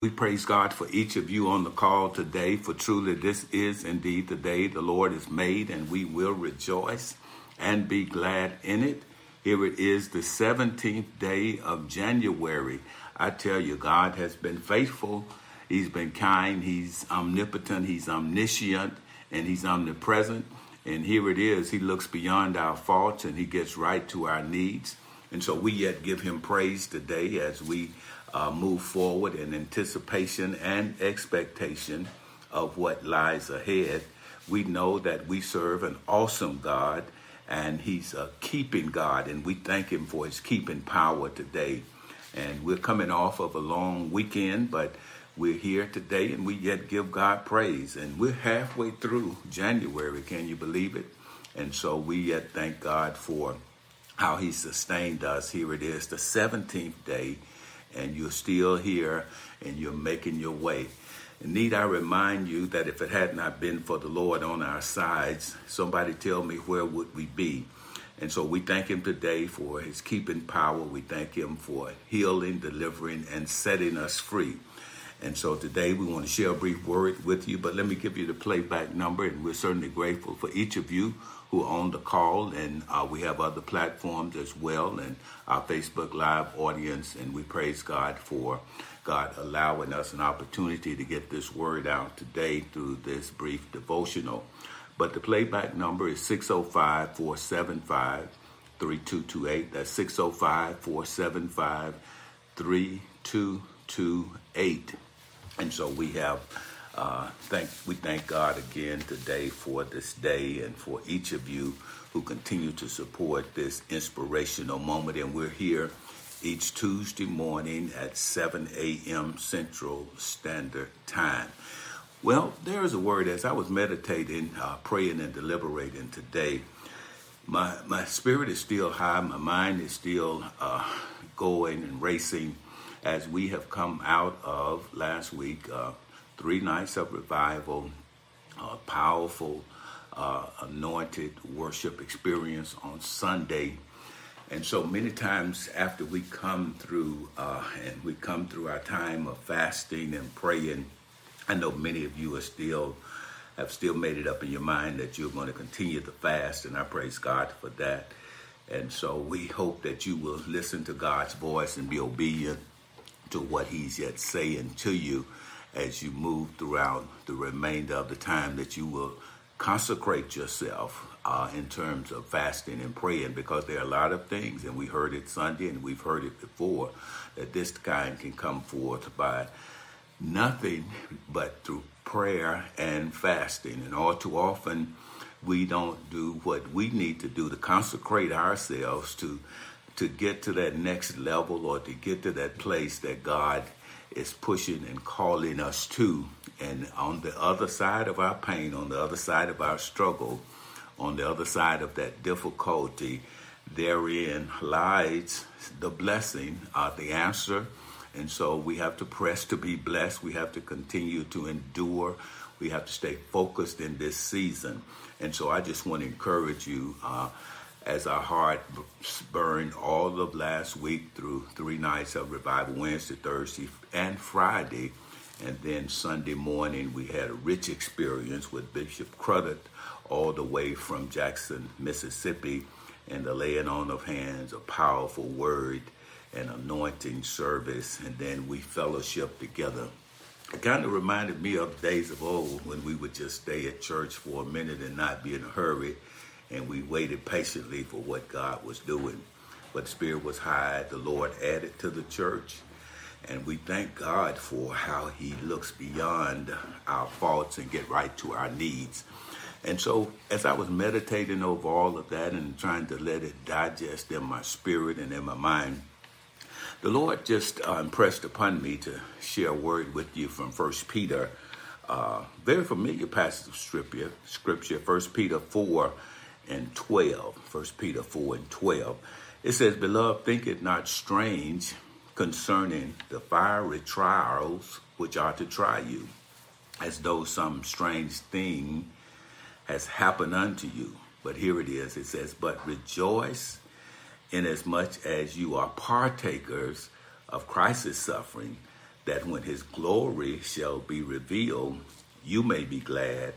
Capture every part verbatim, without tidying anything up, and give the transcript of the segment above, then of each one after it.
We praise God for each of you on the call today, for truly this is indeed the day the Lord has made, and we will rejoice and be glad in it. Here it is, the seventeenth day of January. I tell you, God has been faithful. He's been kind. He's omnipotent. He's omniscient, and he's omnipresent. And here it is. He looks beyond our faults, and he gets right to our needs. And so we yet give him praise today as we Uh, move forward in anticipation and expectation of what lies ahead. We know that we serve an awesome God, and he's a keeping God, and we thank him for his keeping power today. And we're coming off of a long weekend, but we're here today, and we yet give God praise. And we're halfway through January, can you believe it? And so we yet thank God for how he sustained us. Here it is, the seventeenth day, and you're still here, and you're making your way. And need I remind you that if it had not been for the Lord on our sides, somebody tell me, where would we be? And so we thank him today for his keeping power. We thank him for healing, delivering, and setting us free. And so today we want to share a brief word with you, but let me give you the playback number, and we're certainly grateful for each of you who are on the call, and uh, we have other platforms as well, and our Facebook Live audience, and we praise God for God allowing us an opportunity to get this word out today through this brief devotional. But the playback number is six oh five, four seven five, three two two eight. That's six oh five, four seven five, three two two eight. And so we have Uh, thank we thank God again today for this day and for each of you who continue to support this inspirational moment. And we're here each Tuesday morning at seven a.m. Central Standard Time. Well, there is a word as I was meditating, uh, praying and deliberating today. My my spirit is still high. My mind is still uh, going and racing as we have come out of last week. Uh, Three nights of revival, uh, powerful, uh, anointed worship experience on Sunday. And so many times after we come through uh, and we come through our time of fasting and praying, I know many of you are still have still made it up in your mind that you're going to continue to fast, and I praise God for that. And so we hope that you will listen to God's voice and be obedient to what he's yet saying to you as you move throughout the remainder of the time, that you will consecrate yourself uh, in terms of fasting and praying, because there are a lot of things, and we heard it Sunday and we've heard it before, that this kind can come forth by nothing but through prayer and fasting. And all too often we don't do what we need to do to consecrate ourselves to to get to that next level, or to get to that place that God is pushing and calling us to. And on the other side of our pain, on the other side of our struggle, on the other side of that difficulty, therein lies the blessing, uh, the answer. And so we have to press to be blessed. We have to continue to endure. We have to stay focused in this season. And so I just want to encourage you, uh, as our heart burned all of last week through three nights of revival, Wednesday, Thursday, and Friday. And then Sunday morning, we had a rich experience with Bishop Crudup all the way from Jackson, Mississippi, and the laying on of hands, a powerful word and anointing service. And then we fellowship together. It kind of reminded me of days of old when we would just stay at church for a minute and not be in a hurry. And we waited patiently for what God was doing. But the Spirit was high. The Lord added to the church. And we thank God for how he looks beyond our faults and get right to our needs. And so as I was meditating over all of that and trying to let it digest in my spirit and in my mind, the Lord just uh, impressed upon me to share a word with you from First Peter. Uh, very familiar passage of scripture, scripture First Peter four and twelve. First Peter four and twelve. It says, "Beloved, think it not strange concerning the fiery trials which are to try you, as though some strange thing has happened unto you." But here it is. It says, "But rejoice inasmuch as you are partakers of Christ's suffering, that when his glory shall be revealed, you may be glad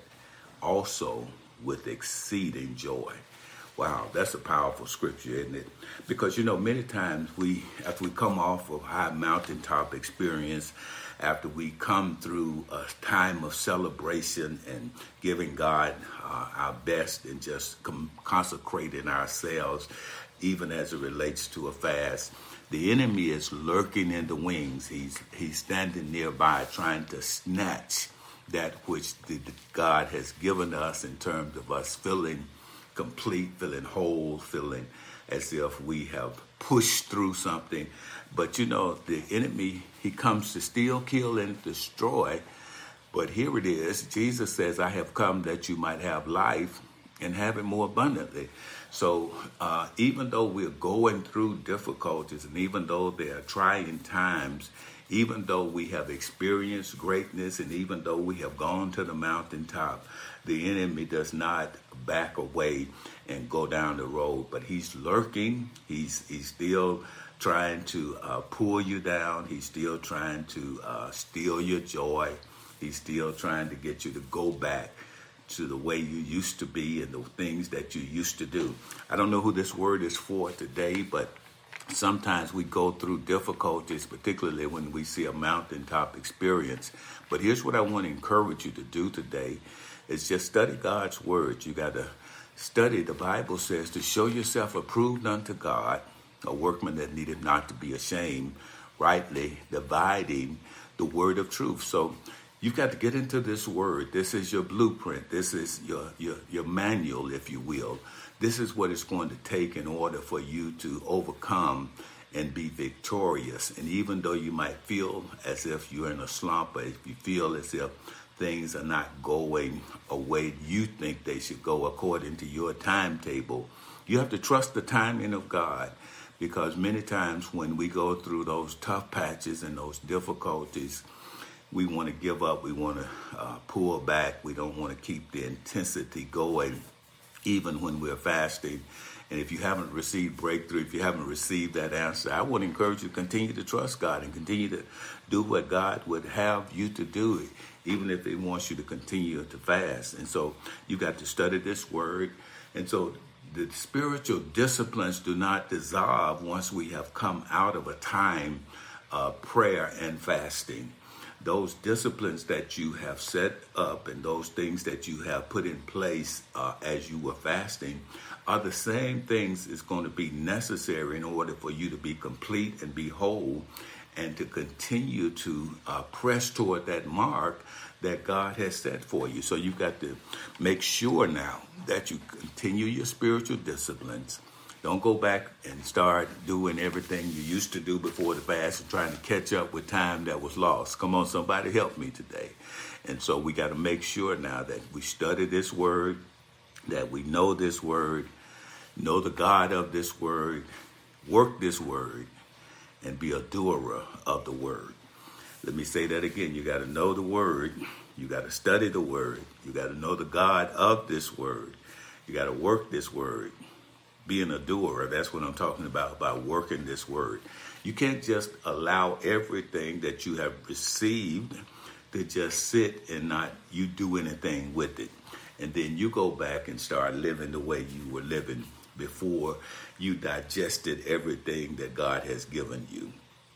also with exceeding joy. Wow, that's a powerful scripture, isn't it? Because, you know, many times we, after we come off of high mountaintop experience, after we come through a time of celebration and giving God uh, our best and just com- consecrating ourselves, even as it relates to a fast, the enemy is lurking in the wings. He's he's standing nearby trying to snatch that which the, the God has given us in terms of us feeling complete, feeling whole, feeling as if we have pushed through something. But you know, the enemy, he comes to steal, kill, and destroy. But here it is. Jesus says, I have come that you might have life and have it more abundantly. So uh, even though we're going through difficulties, and even though there are trying times, even though we have experienced greatness, and even though we have gone to the mountaintop, the enemy does not back away and go down the road, but he's lurking. He's he's still trying to uh, pull you down. He's still trying to uh, steal your joy. He's still trying to get you to go back to the way you used to be and the things that you used to do. I don't know who this word is for today, but sometimes we go through difficulties, particularly when we see a mountaintop experience. But here's what I want to encourage you to do today is just study God's word. You got to study. The Bible says to show yourself approved unto God, a workman that needeth not to be ashamed, rightly dividing the word of truth. So you've got to get into this word. This is your blueprint. This is your, your, your manual, if you will. This is what it's going to take in order for you to overcome and be victorious. And even though you might feel as if you're in a slump, or if you feel as if things are not going a way you think they should go according to your timetable, you have to trust the timing of God. Because many times when we go through those tough patches and those difficulties, we want to give up. We want to uh, pull back. We don't want to keep the intensity going, even when we're fasting. And if you haven't received breakthrough, if you haven't received that answer, I would encourage you to continue to trust God and continue to do what God would have you to do, even if He wants you to continue to fast. And so you got to study this word. And so the spiritual disciplines do not dissolve once we have come out of a time of prayer and fasting. Those disciplines that you have set up and those things that you have put in place uh, as you were fasting are the same things that's going to be necessary in order for you to be complete and be whole and to continue to uh, press toward that mark that God has set for you. So you've got to make sure now that you continue your spiritual disciplines. Don't go back and start doing everything you used to do before the fast and trying to catch up with time that was lost. Come on, somebody help me today. And so we got to make sure now that we study this word, that we know this word, know the God of this word, work this word, and be a doer of the word. Let me say that again. You got to know the word. You got to study the word. You got to know the God of this word. You got to work this word. Being a doer, that's what I'm talking about, about working this word. You can't just allow everything that you have received to just sit and not you do anything with it. And then you go back and start living the way you were living before you digested everything that God has given you.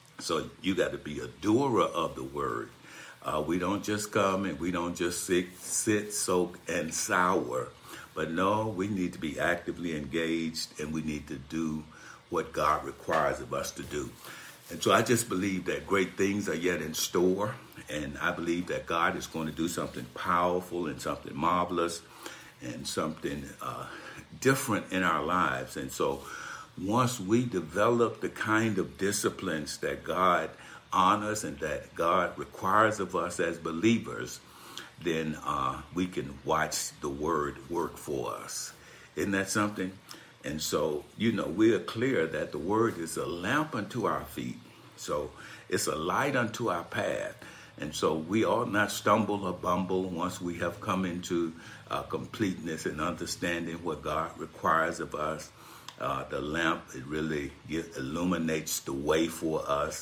So you got to be a doer of the word. Uh, we don't just come and we don't just sit, sit, soak, and sour. But no, we need to be actively engaged and we need to do what God requires of us to do. And so I just believe that great things are yet in store. And I believe that God is going to do something powerful and something marvelous and something uh, different in our lives. And so once we develop the kind of disciplines that God honors and that God requires of us as believers, then uh, we can watch the word work for us. Isn't that something? And so, you know, we are clear that the word is a lamp unto our feet. So it's a light unto our path. And so we ought not stumble or bumble once we have come into uh, completeness and understanding what God requires of us. Uh, the lamp, it really get, illuminates the way for us.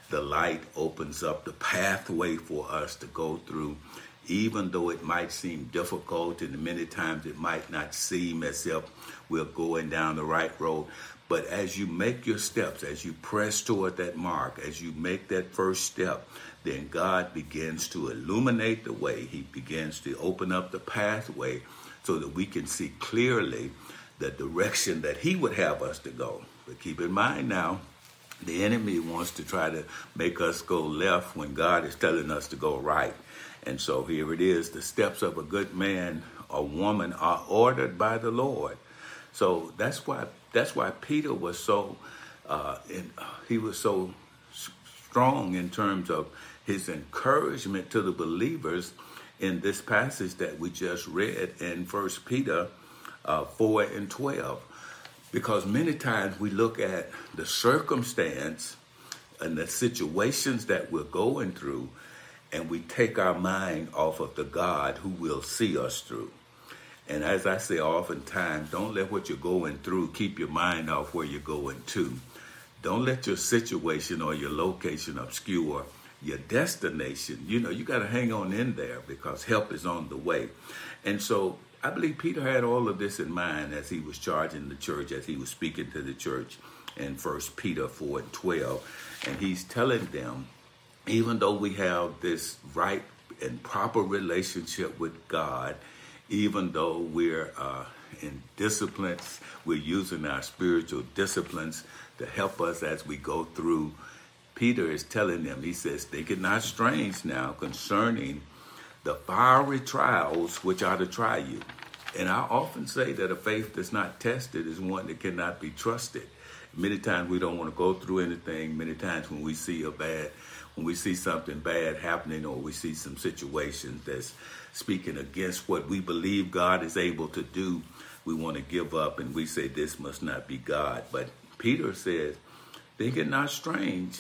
the light opens up the pathway for us to go through, even though it might seem difficult and many times it might not seem as if we're going down the right road. But as you make your steps, as you press toward that mark, as you make that first step, then God begins to illuminate the way. He begins to open up the pathway so that we can see clearly the direction that he would have us to go. But keep in mind now, the enemy wants to try to make us go left when God is telling us to go right. And so here it is. The steps of a good man or woman are ordered by the Lord. So that's why that's why Peter was so uh, in, uh, he was so s- strong in terms of his encouragement to the believers in this passage that we just read in First Peter uh, four and twelve. Because many times we look at the circumstance and the situations that we're going through, and we take our mind off of the God who will see us through. And as I say oftentimes, don't let what you're going through keep your mind off where you're going to. Don't let your situation or your location obscure your destination. You know, you got to hang on in there because help is on the way. And so I believe Peter had all of this in mind as he was charging the church, as he was speaking to the church in First Peter four and twelve. And he's telling them, even though we have this right and proper relationship with God, even though we're uh, in disciplines, we're using our spiritual disciplines to help us as we go through. Peter is telling them, he says, think it not strange now concerning the fiery trials which are to try you. And I often say that a faith that's not tested is one that cannot be trusted. Many times we don't want to go through anything. Many times when we see a bad, when we see something bad happening, or we see some situations that's speaking against what we believe God is able to do, we want to give up and we say this must not be God. But Peter says, think it not strange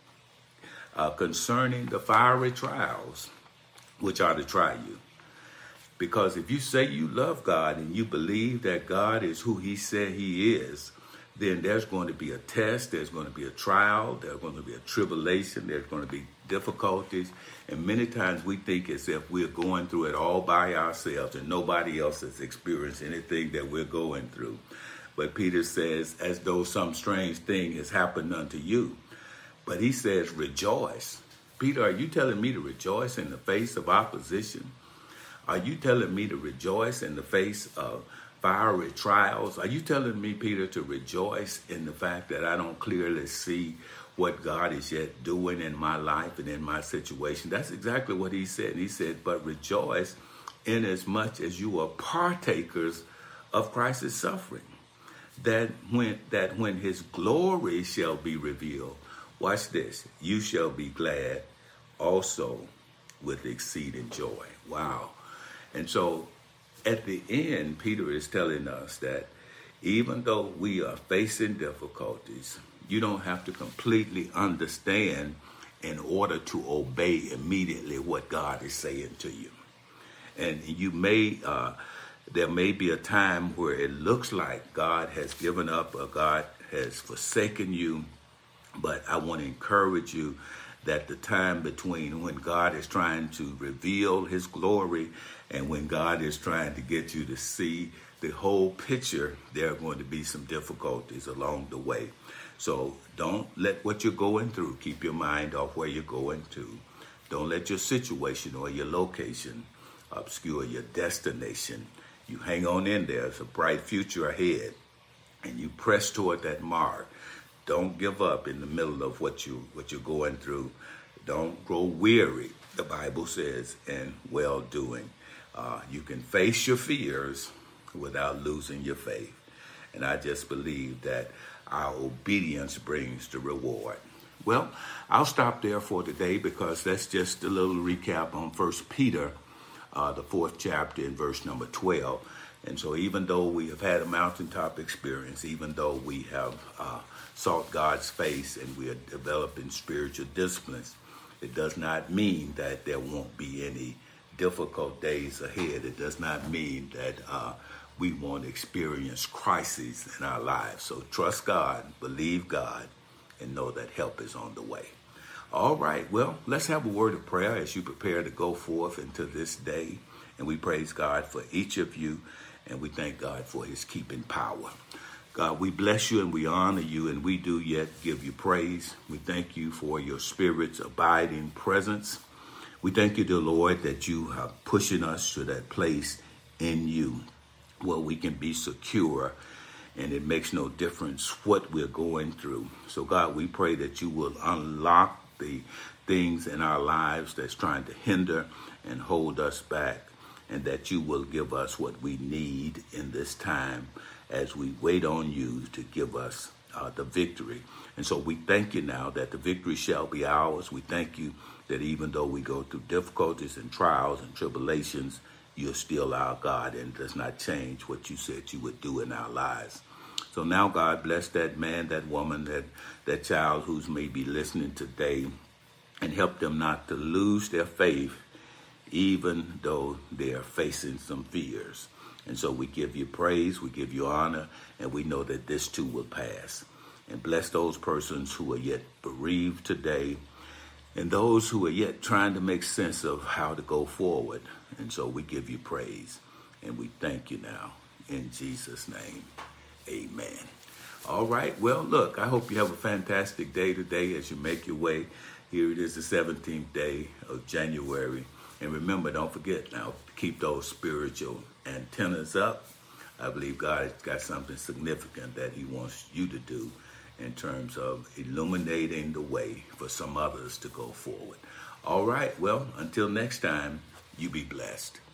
uh, concerning the fiery trials which are to try you. Because if you say you love God and you believe that God is who he said he is, then there's going to be a test, there's going to be a trial, there's going to be a tribulation, there's going to be difficulties. And many times we think as if we're going through it all by ourselves and nobody else has experienced anything that we're going through. But Peter says, as though some strange thing has happened unto you. But he says, rejoice. Peter, are you telling me to rejoice in the face of opposition? Are you telling me to rejoice in the face of fiery trials? Are you telling me, Peter, to rejoice in the fact that I don't clearly see what God is yet doing in my life and in my situation? That's exactly what he said. He said, but rejoice inasmuch as you are partakers of Christ's suffering, that when, that when his glory shall be revealed, watch this, you shall be glad also with exceeding joy. Wow. And so at the end, Peter is telling us that even though we are facing difficulties, you don't have to completely understand in order to obey immediately what God is saying to you. And you may, uh, there may be a time where it looks like God has given up or God has forsaken you, but I want to encourage you that the time between when God is trying to reveal his glory and when God is trying to get you to see the whole picture, there are going to be some difficulties along the way. So don't let what you're going through keep your mind off where you're going to. Don't let your situation or your location obscure your destination. You hang on in there. There's a bright future ahead, and you press toward that mark. Don't give up in the middle of what you what you're going through. Don't grow weary, the Bible says, in well-doing. Uh, you can face your fears without losing your faith. And I just believe that our obedience brings the reward. Well, I'll stop there for today because that's just a little recap on First Peter, uh, the fourth chapter in verse number twelve. And so even though we have had a mountaintop experience, even though we have uh, sought God's face and we are developing spiritual disciplines, it does not mean that there won't be any difficult days ahead. It does not mean that uh, we won't experience crises in our lives. So trust God, believe God, and know that help is on the way. All right, well, let's have a word of prayer as you prepare to go forth into this day. And we praise God for each of you, and we thank God for his keeping power. God, we bless you and we honor you, and we do yet give you praise. We thank you for your Spirit's abiding presence. We thank you, dear Lord, that you are pushing us to that place in you where we can be secure, and it makes no difference what we're going through. So, God, we pray that you will unlock the things in our lives that's trying to hinder and hold us back, and that you will give us what we need in this time as we wait on you to give us uh, the victory. And so we thank you now that the victory shall be ours. We thank you that even though we go through difficulties and trials and tribulations, you're still our God, and does not change what you said you would do in our lives. So now, God, bless that man, that woman, that, that child who's maybe listening today, and help them not to lose their faith, even though they are facing some fears. And so we give you praise, we give you honor, and we know that this too will pass. And bless those persons who are yet bereaved today, and those who are yet trying to make sense of how to go forward. And so we give you praise, and we thank you now. In Jesus' name, amen. All right, well, look, I hope you have a fantastic day today as you make your way. Here it is, the seventeenth day of January. And remember, don't forget now, keep those spiritual antennas up. I believe God has got something significant that he wants you to do in terms of illuminating the way for some others to go forward. All right, well, until next time, you be blessed.